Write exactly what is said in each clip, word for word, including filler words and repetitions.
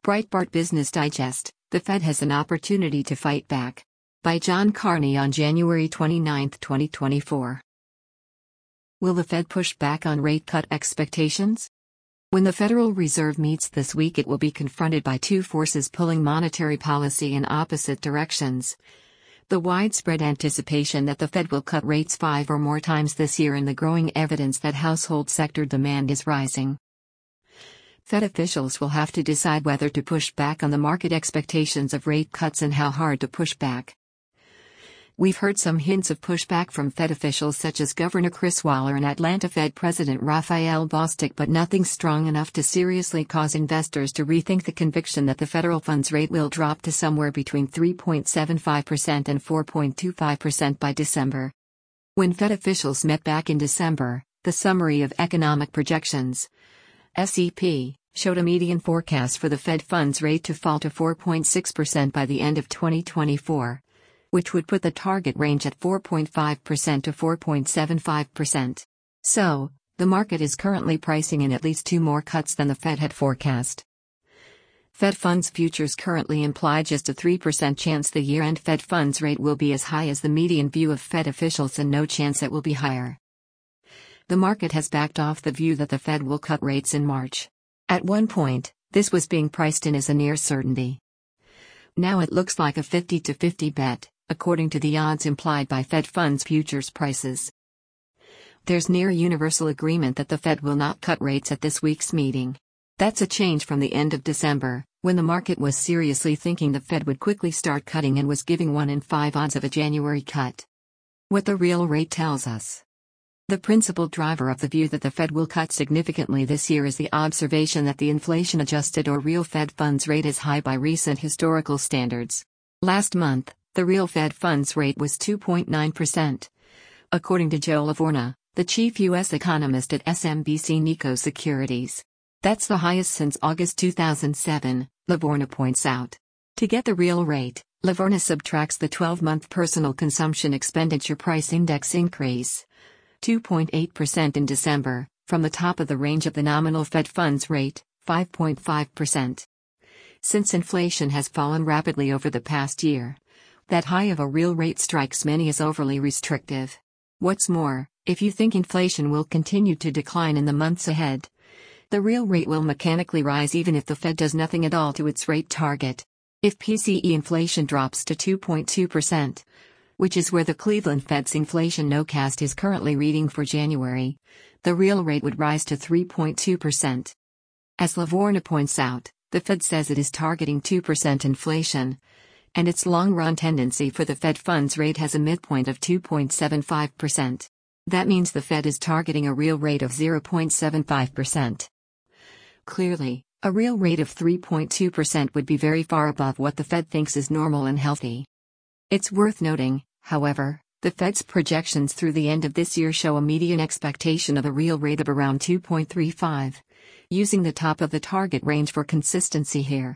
Breitbart Business Digest, The Fed Has an Opportunity to Fight Back. By John Carney on January twenty-ninth, twenty twenty-four. Will the Fed push back on rate cut expectations? When the Federal Reserve meets this week, it will be confronted by two forces pulling monetary policy in opposite directions. The widespread anticipation that the Fed will cut rates five or more times this year and the growing evidence that household sector demand is rising. Fed officials will have to decide whether to push back on the market expectations of rate cuts and how hard to push back. We've heard some hints of pushback from Fed officials such as Governor Chris Waller and Atlanta Fed President Raphael Bostic, but nothing strong enough to seriously cause investors to rethink the conviction that the federal funds rate will drop to somewhere between three point seven five percent and four point two five percent by December. When Fed officials met back in December, the Summary of Economic Projections (S E P) showed a median forecast for the Fed funds rate to fall to four point six percent by the end of twenty twenty-four. Which would put the target range at four point five percent to four point seven five percent. So, the market is currently pricing in at least two more cuts than the Fed had forecast. Fed funds futures currently imply just a three percent chance the year-end Fed funds rate will be as high as the median view of Fed officials and no chance it will be higher. The market has backed off the view that the Fed will cut rates in March. At one point, this was being priced in as a near certainty. Now it looks like a fifty to fifty bet, according to the odds implied by Fed funds futures prices. There's near universal agreement that the Fed will not cut rates at this week's meeting. That's a change from the end of December, when the market was seriously thinking the Fed would quickly start cutting and was giving one in five odds of a January cut. What the real rate tells us. The principal driver of the view that the Fed will cut significantly this year is the observation that the inflation-adjusted or real Fed funds rate is high by recent historical standards. Last month, the real Fed funds rate was two point nine percent. According to Joe Lavorgna, the chief U S economist at S M B C Nikko Securities. That's the highest since August two thousand seven, Lavorgna points out. To get the real rate, Lavorgna subtracts the twelve-month personal consumption expenditure price index increase, two point eight percent in December, from the top of the range of the nominal Fed funds rate, five point five percent. Since inflation has fallen rapidly over the past year, that high of a real rate strikes many as overly restrictive. What's more, if you think inflation will continue to decline in the months ahead, the real rate will mechanically rise even if the Fed does nothing at all to its rate target. If P C E inflation drops to two point two percent, which is where the Cleveland Fed's inflation nowcast is currently reading for January, the real rate would rise to three point two percent. As Lavorgna points out, the Fed says it is targeting two percent inflation, and its long-run tendency for the Fed funds rate has a midpoint of two point seven five percent. That means the Fed is targeting a real rate of zero point seven five percent. Clearly, a real rate of three point two percent would be very far above what the Fed thinks is normal and healthy. It's worth noting, however, the Fed's projections through the end of this year show a median expectation of a real rate of around two point three five, using the top of the target range for consistency here.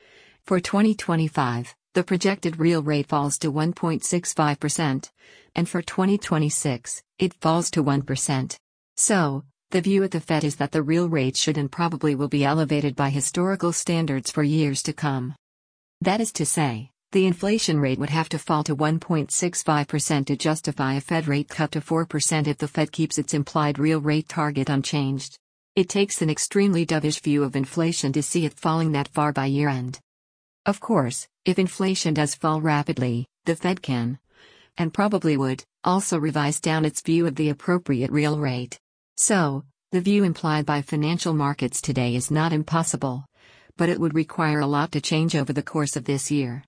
For twenty twenty-five, the projected real rate falls to one point six five percent, and for twenty twenty-six, it falls to one percent. So, the view at the Fed is that the real rate should and probably will be elevated by historical standards for years to come. That is to say, the inflation rate would have to fall to one point six five percent to justify a Fed rate cut to four percent if the Fed keeps its implied real rate target unchanged. It takes an extremely dovish view of inflation to see it falling that far by year-end. Of course, if inflation does fall rapidly, the Fed can, and probably would, also revise down its view of the appropriate real rate. So, the view implied by financial markets today is not impossible, but it would require a lot to change over the course of this year.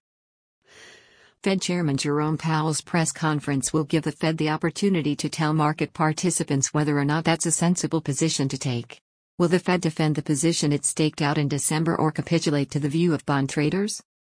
Fed Chairman Jerome Powell's press conference will give the Fed the opportunity to tell market participants whether or not that's a sensible position to take. Will the Fed defend the position it staked out in December or capitulate to the view of bond traders?